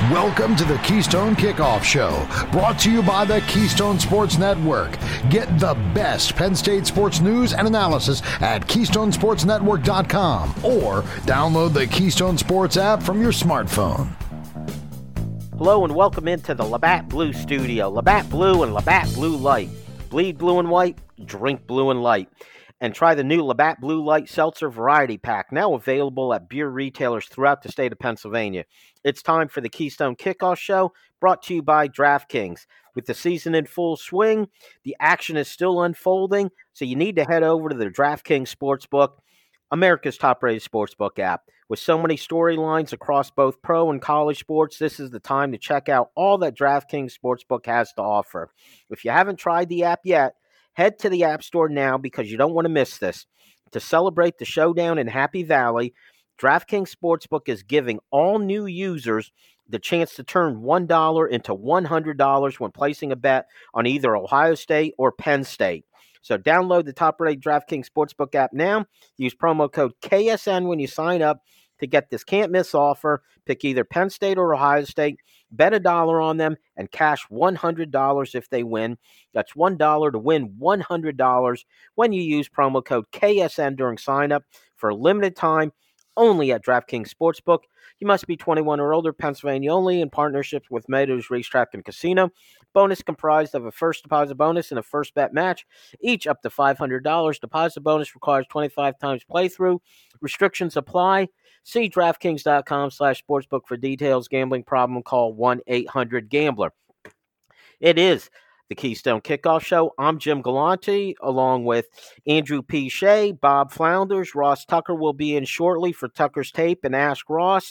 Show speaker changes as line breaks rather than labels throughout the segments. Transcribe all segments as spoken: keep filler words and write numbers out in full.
Welcome to the Keystone Kickoff Show, brought to you by the Keystone Sports Network. Get the best Penn State sports news and analysis at keystone sports network dot com or download the Keystone Sports app from your smartphone.
Hello and welcome into the Labatt Blue Studio. Labatt Blue and Labatt Blue Light. Bleed blue and white, drink blue and light. And try the new Labatt Blue Light Seltzer Variety Pack, now available at beer retailers throughout the state of Pennsylvania. It's time for the Keystone Kickoff Show, brought to you by DraftKings. With the season in full swing, the action is still unfolding, so you need to head over to the DraftKings Sportsbook, America's top-rated sportsbook app. With so many storylines across both pro and college sports, this is the time to check out all that DraftKings Sportsbook has to offer. If you haven't tried the app yet, head to the App Store now because you don't want to miss this. To celebrate the showdown in Happy Valley, DraftKings Sportsbook is giving all new users the chance to turn one dollar into one hundred dollars when placing a bet on either Ohio State or Penn State. So download the top-rated DraftKings Sportsbook app now. Use promo code K S N when you sign up to get this can't-miss offer. Pick either Penn State or Ohio State. Bet a dollar on them and cash one hundred dollars if they win. That's one dollar to win one hundred dollars when you use promo code K S N during sign-up for a limited time only at DraftKings Sportsbook. You must be twenty-one or older, Pennsylvania only, in partnership with Meadows Racetrack and Casino. Bonus comprised of a first deposit bonus and a first bet match, each up to five hundred dollars. Deposit bonus requires twenty-five times playthrough. Restrictions apply. See DraftKings.com slash sportsbook for details. Gambling problem, call one eight hundred gambler. It is the Keystone Kickoff Show. I'm Jim Galante, along with Andrew P. Shea, Bob Flounders. Ross Tucker will be in shortly for Tucker's Tape and Ask Ross.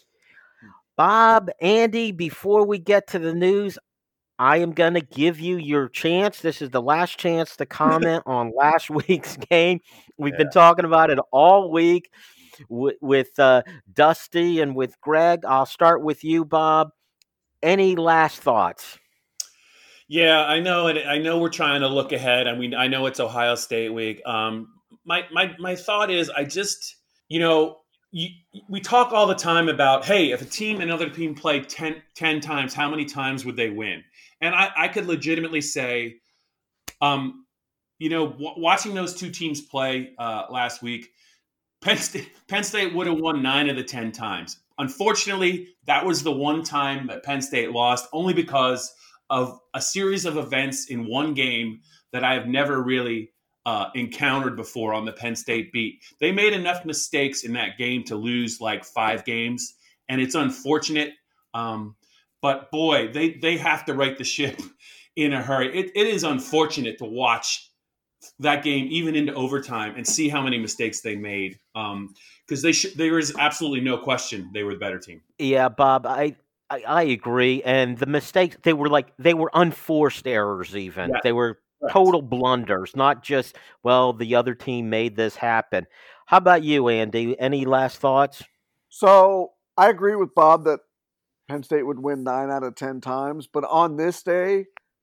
Bob, Andy, before we get to the news, I am going to give you your chance. This is the last chance to comment on last week's game. We've yeah. been talking about it all week with, with uh, Dusty and with Greg. I'll start with you, Bob. Any last thoughts?
Yeah, I know, and I know we're trying to look ahead. I mean, I know it's Ohio State week. Um, my my my thought is, I just, you know, you, we talk all the time about, hey, if a team, another team played ten, ten times, how many times would they win? And I, I could legitimately say, um, you know, w- watching those two teams play uh, last week, Penn State, Penn State would have won nine of the ten times. Unfortunately, that was the one time that Penn State lost, only because of a series of events in one game that I have never really uh, encountered before on the Penn State beat. They made enough mistakes in that game to lose like five games, and it's unfortunate. Um, but boy, they they have to right the ship in a hurry. It, it is unfortunate to watch that game even into overtime and see how many mistakes they made, um, because they sh- there is absolutely no question they were the better team.
Yeah, Bob, I. I, I agree, and the mistakes, they were like, they were unforced errors even. Yeah. They were right. Total blunders, not just, well, the other team made this happen. How about you, Andy? Any last thoughts?
So, I agree with Bob that Penn State would win nine out of ten times, but on this day,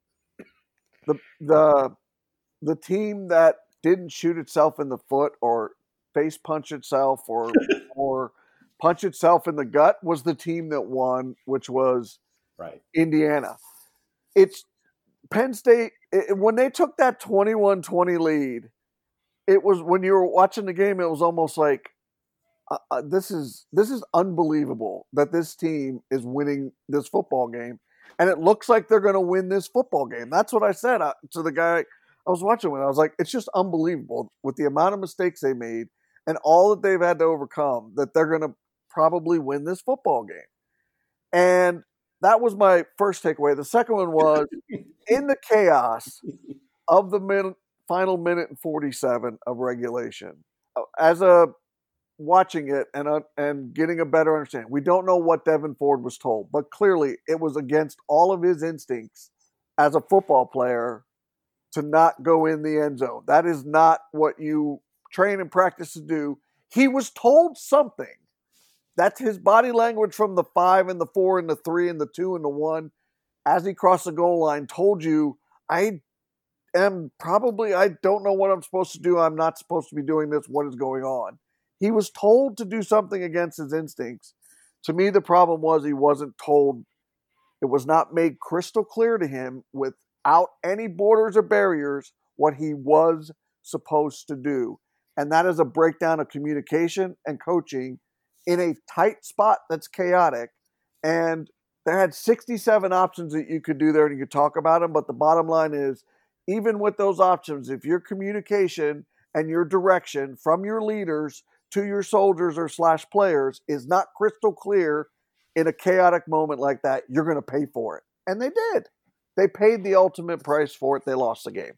the the the team that didn't shoot itself in the foot or face punch itself or or punch itself in the gut was the team that won, which was
right.
Indiana. It's Penn State, it, when they took that twenty-one twenty lead, it was, when you were watching the game, it was almost like, uh, uh, this is this is unbelievable that this team is winning this football game, and it looks like they're going to win this football game. That's what I said uh, to the guy I was watching with. I was like, it's just unbelievable with the amount of mistakes they made and all that they've had to overcome, that they're going to probably win this football game. And that was my first takeaway. The second one was, in the chaos of the min- final minute and forty-seven of regulation, as a watching it and uh, and getting a better understanding, we don't know what Devin Ford was told, but clearly it was against all of his instincts as a football player to not go in the end zone. That is not what you train and practice to do. He was told something. That's his body language from the five and the four and the three and the two and the one. As he crossed the goal line, told you, I am probably, I don't know what I'm supposed to do. I'm not supposed to be doing this. What is going on? He was told to do something against his instincts To me, the problem was he wasn't told. It was not made crystal clear to him without any borders or barriers what he was supposed to do. And that is a breakdown of communication and coaching in a tight spot that's chaotic. And there had sixty-seven options that you could do there and you could talk about them. But the bottom line is, even with those options, if your communication and your direction from your leaders to your soldiers or slash players is not crystal clear in a chaotic moment like that, you're going to pay for it. And they did. They paid the ultimate price for it. They lost the game.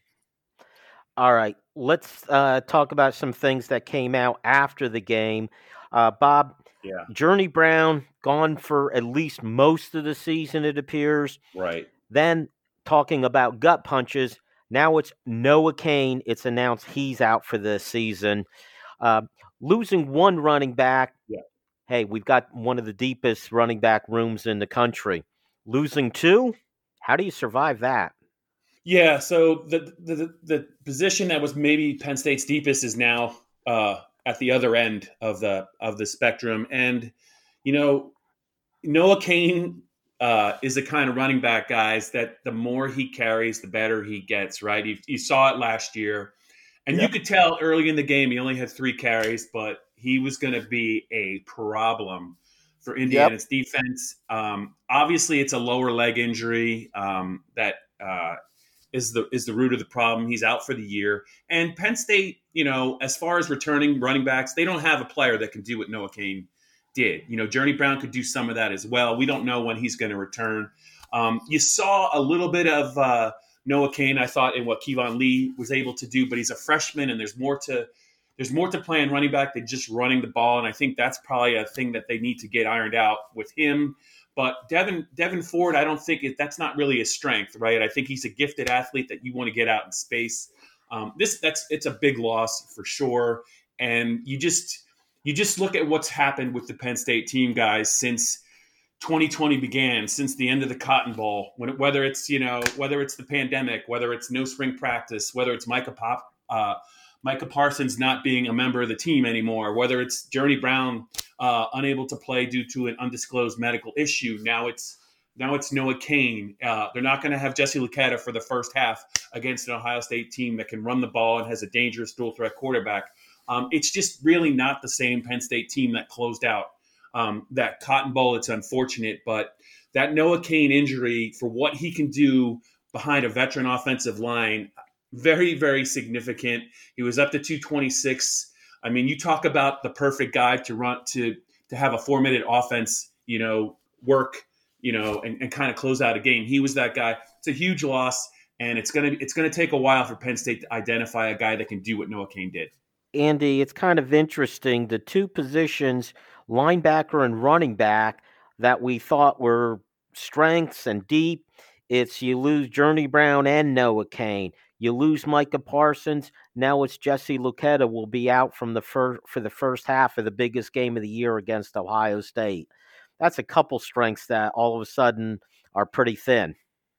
All right, let's uh, talk about some things that came out after the game. Uh, Bob,
yeah.
Journey Brown gone for at least most of the season, it appears.
Right.
Then talking about gut punches, now it's Noah Cain. It's announced he's out for the season. Uh, losing one running back.
Yeah.
Hey, we've got one of the deepest running back rooms in the country. Losing two, how do you survive that?
Yeah, so the the the position that was maybe Penn State's deepest is now uh, at the other end of the of the spectrum, and you know Noah Cain uh, is the kind of running back, guys, that the more he carries, the better he gets. Right? You, you saw it last year, and yep. you could tell early in the game he only had three carries, but he was going to be a problem for Indiana's yep. defense. Um, obviously, it's a lower leg injury um, that. Uh, is the is the root of the problem. He's out for the year. And Penn State, you know, as far as returning running backs, they don't have a player that can do what Noah Cain did. You know, Journey Brown could do some of that as well. We don't know when he's going to return. Um, you saw a little bit of uh, Noah Cain, I thought, in what Kevon Lee was able to do, but he's a freshman and there's more to there's more to play in running back than just running the ball. And I think that's probably a thing that they need to get ironed out with him. But Devin Devin Ford, I don't think it, that's not really his strength, right? I think he's a gifted athlete that you want to get out in space. Um, this that's it's a big loss for sure, and you just you just look at what's happened with the Penn State team, guys, since twenty twenty began, since the end of the Cotton Bowl. When whether it's you know whether it's the pandemic, whether it's no spring practice, whether it's Micah Pop. Uh, Micah Parsons not being a member of the team anymore, whether it's Journey Brown uh, unable to play due to an undisclosed medical issue. Now it's now it's Noah Cain. Uh, they're not going to have Jesse Luketa for the first half against an Ohio State team that can run the ball and has a dangerous dual threat quarterback. Um, it's just really not the same Penn State team that closed out um, that Cotton Bowl. It's unfortunate, but that Noah Cain injury, for what he can do behind a veteran offensive line, very, very significant. He was up to two twenty-six. I mean, you talk about the perfect guy to run to to have a four-minute offense, you know, work, you know, and, and kind of close out a game. He was that guy. It's a huge loss, and it's gonna it's gonna take a while for Penn State to identify a guy that can do what Noah Cain did.
Andy, it's kind of interesting. The two positions, linebacker and running back, that we thought were strengths and deep, it's you lose Journey Brown and Noah Cain. You lose Micah Parsons. Now it's Jesse Luketa will be out from the fir- for the first half of the biggest game of the year against Ohio State. That's a couple strengths that all of a sudden are pretty thin.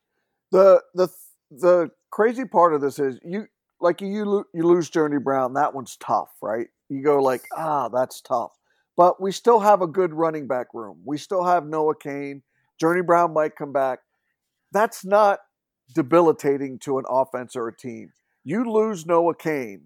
The the the crazy part of this is you like you you lose Journey Brown. That one's tough, right? You go like, ah, that's tough. But we still have a good running back room. We still have Noah Cain. Journey Brown might come back. That's not debilitating to an offense or a team. You lose Noah Cain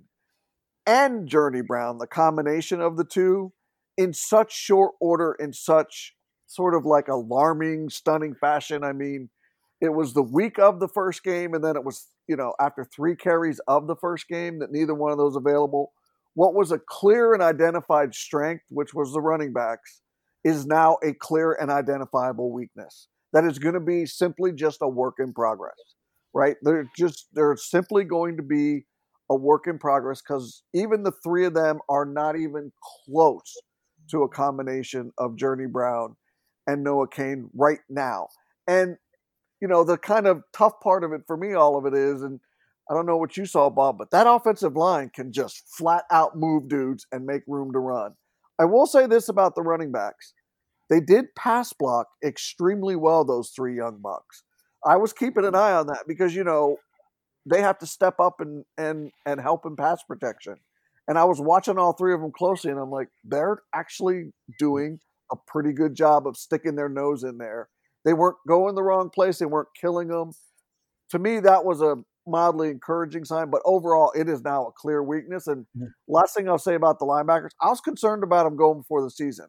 and Journey Brown, the combination of the two, in such short order, in such sort of like alarming, stunning fashion. I mean, it was the week of the first game, and then it was, you know, after three carries of the first game that neither one of those available. What was a clear and identified strength, which was the running backs, is now a clear and identifiable weakness. That is going to be simply just a work in progress, right? They're just, they're simply going to be a work in progress because even the three of them are not even close to a combination of Journey Brown and Noah Cain right now. And, you know, the kind of tough part of it for me, all of it is, and I don't know what you saw, Bob, but that offensive line can just flat out move dudes and make room to run. I will say this about the running backs. They did pass block extremely well, those three young bucks. I was keeping an eye on that because, you know, they have to step up and and and help in pass protection. And I was watching all three of them closely, and I'm like, they're actually doing a pretty good job of sticking their nose in there. They weren't going the wrong place. They weren't killing them. To me, that was a mildly encouraging sign, but overall, it is now a clear weakness. And yeah. last thing I'll say about the linebackers, I was concerned about them going before the season.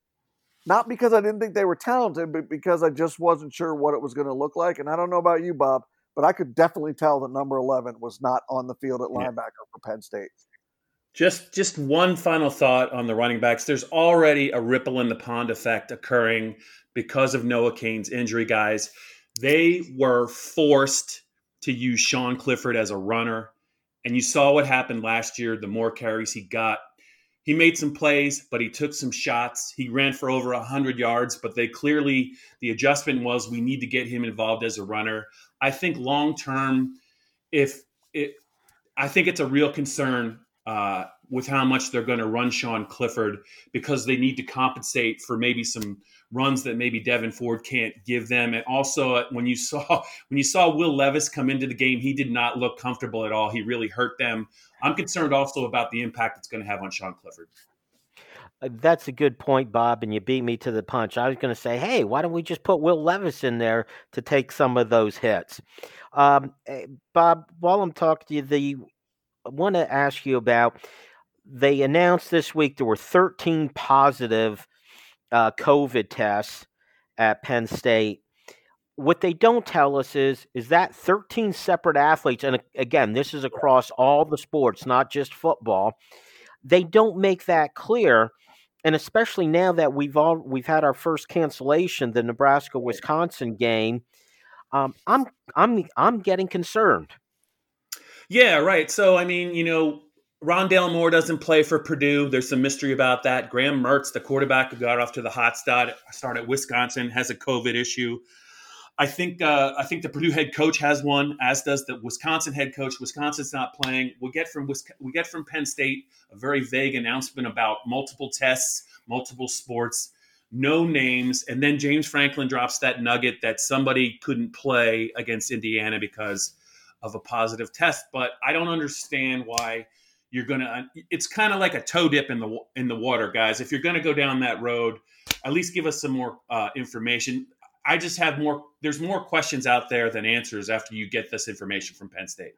Not because I didn't think they were talented, but because I just wasn't sure what it was going to look like. And I don't know about you, Bob, but I could definitely tell that number eleven was not on the field at yeah. linebacker for Penn State.
Just just one final thought on the running backs. There's already a ripple in the pond effect occurring because of Noah Cain's injury, guys. They were forced to use Sean Clifford as a runner. And you saw what happened last year. The more carries he got, he made some plays, but he took some shots. He ran for over one hundred yards, but they clearly, the adjustment was we need to get him involved as a runner. I think long-term, if it, I think it's a real concern uh, with how much they're going to run Sean Clifford because they need to compensate for maybe some runs that maybe Devin Ford can't give them. And also when you saw when you saw Will Levis come into the game, he did not look comfortable at all. He really hurt them. I'm concerned also about the impact it's going to have on Sean Clifford.
Uh, that's a good point, Bob, and you beat me to the punch. I was going to say, hey, why don't we just put Will Levis in there to take some of those hits? Um, Bob, while I'm talking to you, the, I want to ask you about, they announced this week there were thirteen positive Uh, COVID tests at Penn State. What they don't tell us is, is that thirteen separate athletes, and again, this is across all the sports, not just football. They don't make that clear, and especially now that we've all we've had our first cancellation, the Nebraska-Wisconsin game. Um, I'm I'm I'm getting concerned.
Yeah, right. So I mean, you know. Rondale Moore doesn't play for Purdue. There's some mystery about that. Graham Mertz, the quarterback who got off to the hot start, start at Wisconsin, has a COVID issue. I think uh, I think the Purdue head coach has one, as does the Wisconsin head coach. Wisconsin's not playing. We get from we get from Penn State a very vague announcement about multiple tests, multiple sports, no names, and then James Franklin drops that nugget that somebody couldn't play against Indiana because of a positive test. But I don't understand why. You're gonna. It's kind of like a toe dip in the in the water, guys. If you're gonna go down that road, at least give us some more uh, information. I just have more. There's more questions out there than answers after you get this information from Penn State.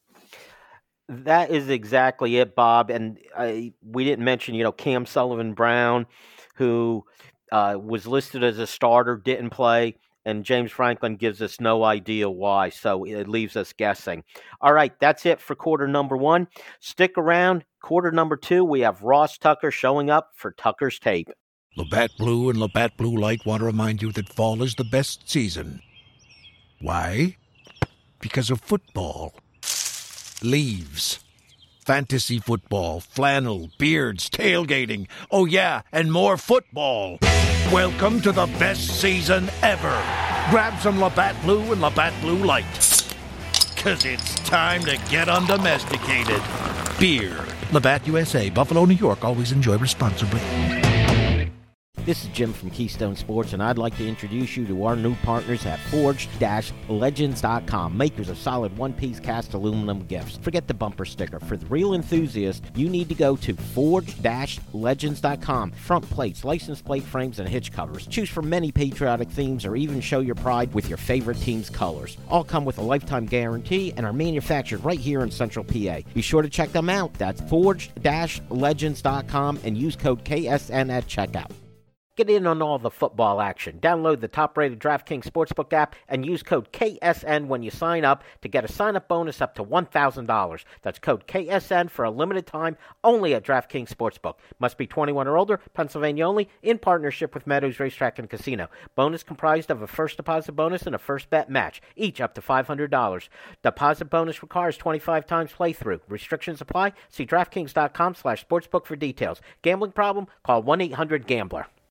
That is exactly it, Bob. And I, we didn't mention, you know, Cam Sullivan-Brown, who uh, was listed as a starter, didn't play. And James Franklin gives us no idea why, so it leaves us guessing. All right, that's it for quarter number one. Stick around. Quarter number two, we have Ross Tucker showing up for Tucker's Tape.
Labatt Blue and Labatt Blue Light want to remind you that fall is the best season. Why? Because of football. Leaves. Fantasy football, flannel, beards, tailgating. Oh, yeah, and more football. Welcome to the best season ever. Grab some Labatt Blue and Labatt Blue Light. Because it's time to get undomesticated. Beer. Labatt U S A, Buffalo, New York. Always enjoy responsibly.
This is Jim from Keystone Sports, and I'd like to introduce you to our new partners at Forged Legends dot com, makers of solid one-piece cast aluminum gifts. Forget the bumper sticker. For the real enthusiast, you need to go to Forged Legends dot com. Front plates, license plate frames, and hitch covers. Choose from many patriotic themes or even show your pride with your favorite team's colors. All come with a lifetime guarantee and are manufactured right here in Central P A. Be sure to check them out. That's Forged Legends dot com and use code K S N at checkout. Get in on all the football action. Download the top-rated DraftKings Sportsbook app and use code K S N when you sign up to get a sign-up bonus up to one thousand dollars. That's code K S N for a limited time only at DraftKings Sportsbook. Must be twenty-one or older, Pennsylvania only, in partnership with Meadows Racetrack and Casino. Bonus comprised of a first deposit bonus and a first bet match, each up to five hundred dollars. Deposit bonus requires twenty-five times playthrough. Restrictions apply. See DraftKings dot com slash sportsbook for details. Gambling problem? Call one eight hundred gambler.